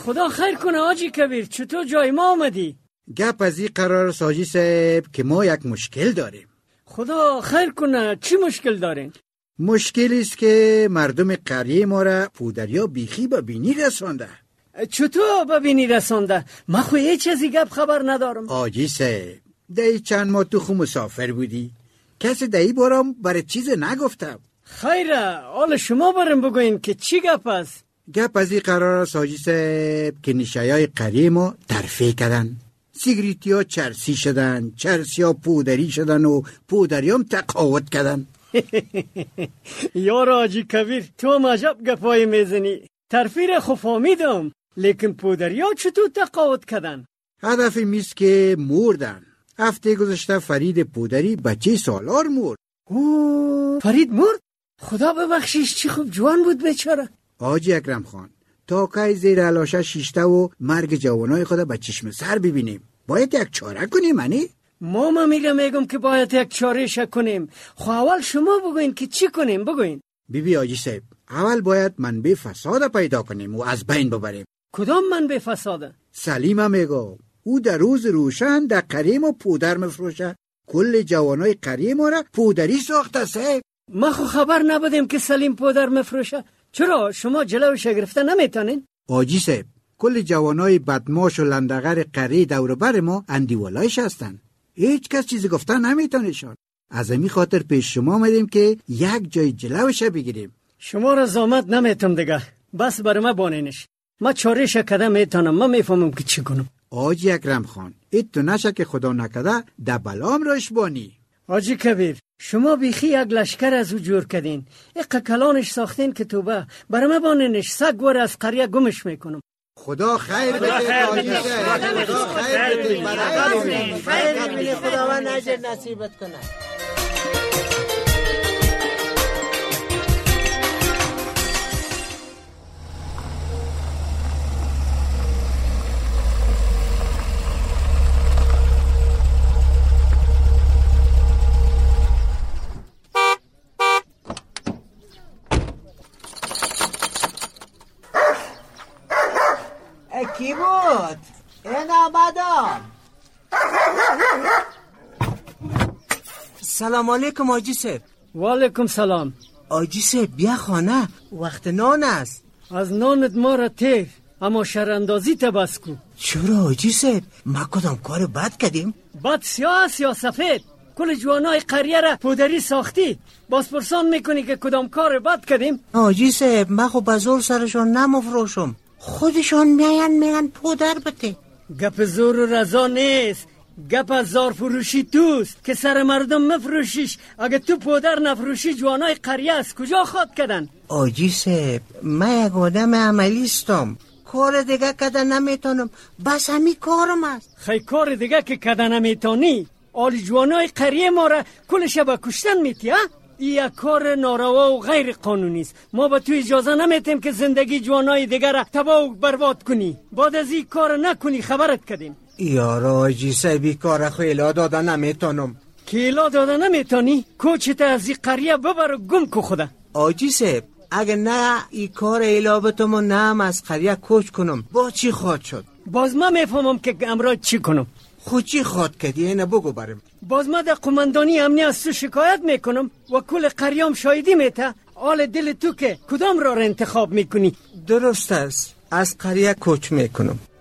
خدا خیر کنه آجی کبیر، چطور جای ما آمدی؟ گپ از این قرار است حاجی صاحب که ما یک مشکل داریم. خدا خیر کنه، چی مشکل دارین؟ مشکلی است که مردم قریه ما را پودریا بیخی به بینی رسانده. چطور به بینی رسانده؟ من خو هیچ چیزی گپ خبر ندارم. حاجی صاحب دی چند ماه تو خو مسافر بودی، کسی دی بارم برای چیز نگفتم. خیره، حالا شما برم بگوین که چی گپ است؟ گپ از این قرار است حاجی صاحب که نشایای قریه ما ترفیع کردن. سیگریتی ها چرسی شدن، چرسی ها پودری شدن و پودری هم تقاوت کردن. یار آجی کبیر، تو مجب گپای میزنی. ترفیع خو فهمیدم، لیکن پودری ها چطور تقاوت کردن؟ هدف میست که مردن. هفته گذشته فرید پودری بچه سالار مرد. فرید مرد؟ خدا ببخشیش، چی خوب جوان بود بیچاره. حاجی اکرم خان، تا که زیر علاشه شیشته و مرگ جوانای خدا به چشم سر ببینیم، باید یک چاره کنیم. ما میگم که باید یک چاره کنیم. خو اول شما بگوین که چی کنیم، بگوین. بیبی حاجی صاحب، اول باید منبع فساد پیدا کنیم و از بین ببریم. کدام منبع فساد؟ سلیم میگه او در روز روشن در قریه ما پودر مفروشه. کل جوانای قریه ما را پودری ساخته صاحب. ما خو خبر نبودیم که سلیم پودر مفروشه. چرا شما جلوش گرفته نمیتونین؟ حاجی صاحب، کل جوانای بدماش و لندغر قریه دور بر ما اندیولایش هستن. هیچ کس چیزی گفتن نمیتونشان. از همین خاطر پیش شما آمدیم که یک جای جلوش بگیریم. شما را زامت نمیتونم دیگه، بس بر ما بانینش. ما چارهش کده میتونم، ما میفهمم که چی کنم. حاجی اکرم خان، ایت تو نشه که خدا نکده ده بلام راش بانی. حاجی کبیر، شما بیخی یک لشکر از او جور کردین. اقا کلانش ساختین که توبه بر ما بانینش، سگ ور از قریه گمش میکنم. خدا خیر بده حاجی صاحب، خدا خیر بده، برکت بده، خیر بده، خداوند اجر نصیبت کنه. کی بود؟ این آمدم. سلام علیکم آجی صاحب. و علیکم سلام. آجی صاحب بیا خانه، وقت نان است. از نانت ما را تیر، اما شراندازی تبس کو. چرا آجی صاحب؟ ما کدام کار بد کردیم؟ بد سیاه سفید. کل جوانای قریه را پودری ساختی، باز پرسان میکنی که کدام کار بد کردیم؟ آجی صاحب ما خو بزور سرشان نمفروشم، خودشان میگن پودر بده. گپ زور و رضا نیست، گپ از زار فروشی توست که سر مردم مفروشیش. اگه تو پودر نفروشی جوانای قریه از کجا خواد کردن؟ آجی صاحب من یک آدم عملیستم، کار دیگه کردن نمیتونم، بس همی کارم است. خیلی کار دیگه که کردن نمیتونی؟ آلی جوانای قریه ما را کل شب کشتن میتی ها؟ این کار ناروا و غیر قانونی است. ما به تو اجازه نمیتیم که زندگی جوانای دیگر را تباه و برباد کنی. بعد از این کار نکنی خبرت کردیم. یارو آجی صاحبی کار خیلا داده نمیتونم. کیلا داده نمیتونی؟ کوچت از این قریه ببر و گم کو خدا. آجی صاحب اگه نه این کار ایلابتم و نه از قریه کوچ کنم با چی خواد شد؟ باز من میفهمم که امراض چی کنم. خود چی خواد کردی اینه بگو برم. باز من در قماندانی امنی از تو شکایت میکنم و کل قریام شایدی میته. حال دل تو که کدام را انتخاب میکنی؟ درست است، از قریه کوچ میکنم.